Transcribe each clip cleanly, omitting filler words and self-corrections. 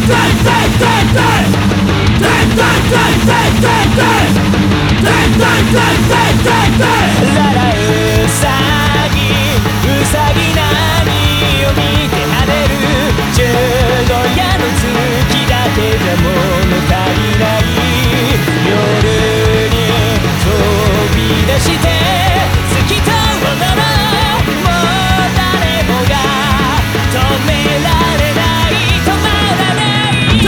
うさぎ何を見て跳ねる十五夜の月だけじゃ物足りない夜に飛び出して透き通るならもう誰もが止められない止まらない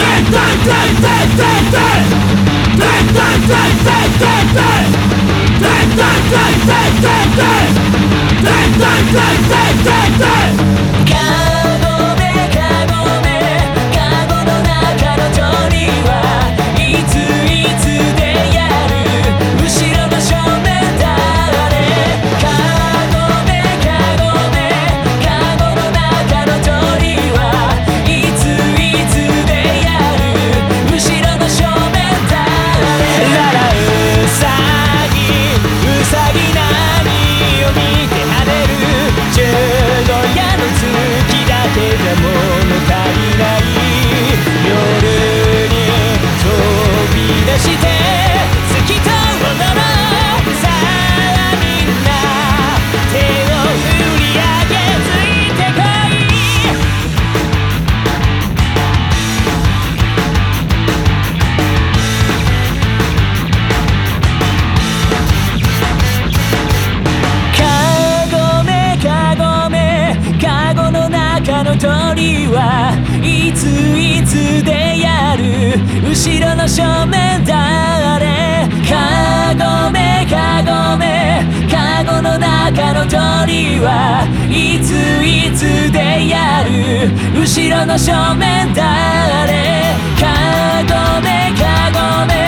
鳥はいついつでやる後ろの正面誰カゴメカゴメカゴの中の鳥はいついつでやる後ろの正面誰カゴメカゴメ